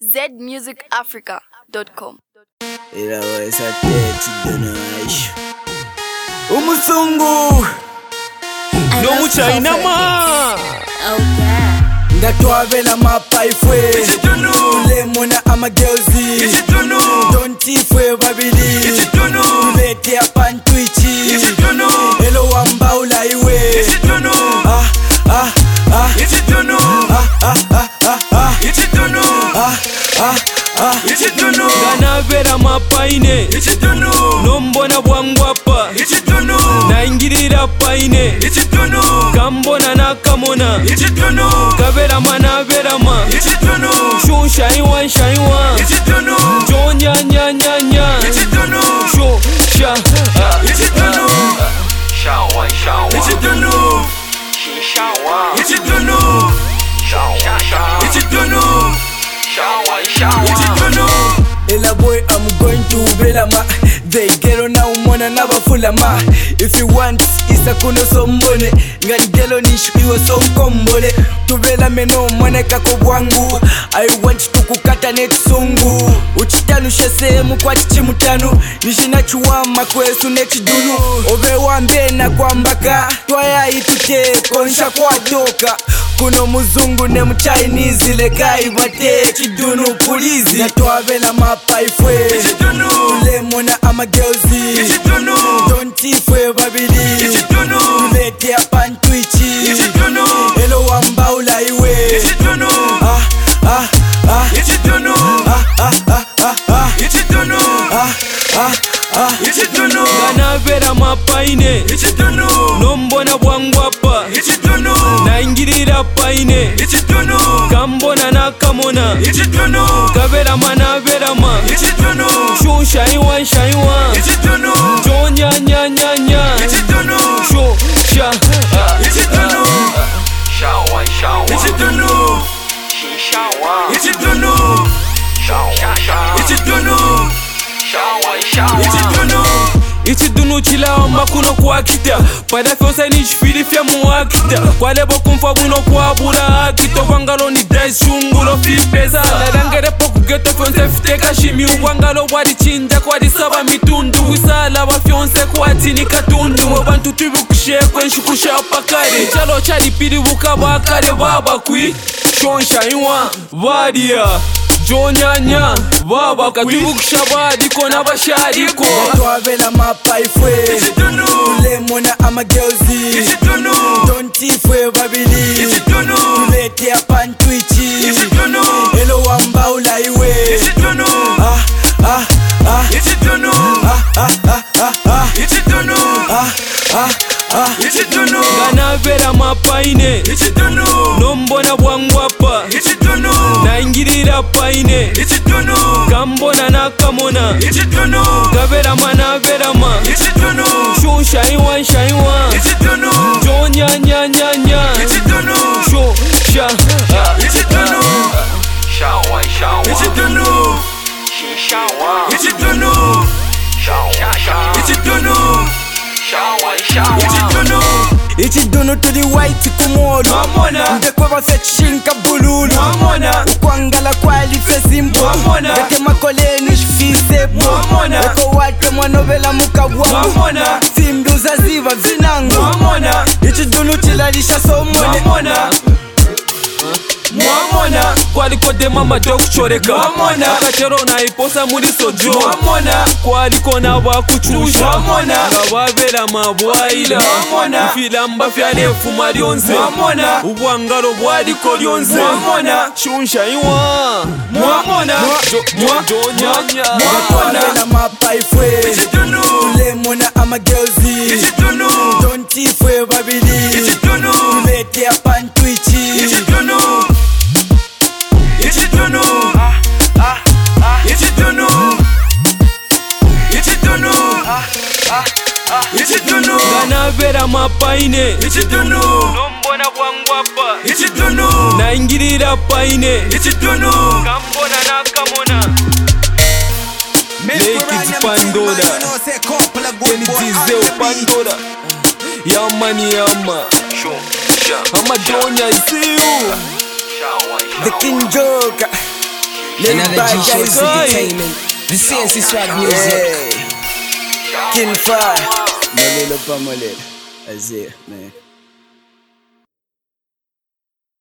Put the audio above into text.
zmusicafrica.com. Umusungu no muchina ma ndatwabela mapaifwe lemona amageuzi dontifwe babili tulete apantwichi elo wambaula iwe ganavera mapaine nombona bwangwapa naingirira paine kambona nakamona kavera manaverama shunshaiwa nshaiwa jonyanyanyanya shusha Ella boy, I'm going to Belama. They get on now, mona never full of ma. If you want, it's a kuno sombone. Ngangelo nish, we was so combole. To Bela meno, moneka kobwangu. I want to kukata net sungu. Uchitanu shese, mukwati chimutanu. Nishina chuwama kwesu neti dunu. Ove wambe na kwambaka. Twaya itute, konsha kwa doka. Kuno muzungu ne mchinese lekai bate chidunu pulizi natwabela mapaifwe lemona amageuzi dontifwe babili tulete apantwichi elo wambaula iwe ganavera mapaine nombona bwangwapa naingirira paine kambona nakamona kavera manaverama shunshaiwa nshaiwa jonyanyanyanya shusha ichidunu chilawa makuno kuakita pada fyonse ni chifilifya muakita kwalebo kumfa bwino kuabura akita wangalo ni dice shungulo fipeza nadangerepo kugeto fyonse fiteka shimi wangalo wadi chinja kwadi saba mitundu wisala wa fyonse kwati ni katundu wabantu tubukushekwe nshukusha pakari chalo chadi pili wukaba kare baba kui shonsha iwa vadia jonyanya baba katibukusha badi kona bashariko twabela mapaifwe lemona amageuzi dontifwe babili tulete apantwichi elo wambaula iwe ganavera mapaine nombona bwangwapa naingirira paine kambona nakamona kavera manaverama shunshaiwa nshaiwa jonyanyanyanya shusha ichidunu tuli white kumolu ndekweva fechishinka bululu ukwangala kwali fesimpo gate makoleni shifisepo eko wate mwanovela mukabwa simduza ziva vinangu ichidunu chilalisha somone mwamona kwaliko mama dokuchoreka akachero naiposa muri sojo kwaliko navakuchusha ngavavera mabwaila ifilamba fyalefuma lyonse ubwangalo bwaliko lyonse shunsha iwa twabela mapaifwe lemona amageuzi dontifwe babili tulete apantwichi ganavera mapaine nombona bwangwapa naingirira paine kambona nakamona Ladies Pandora Kenizizeo Pandora Yamani Yama Amadonya, I see you. The King Joker. Another G-Shorts Entertainment. The CNC Swag Music. King Fire. Malilo pa malilo. That's it, man.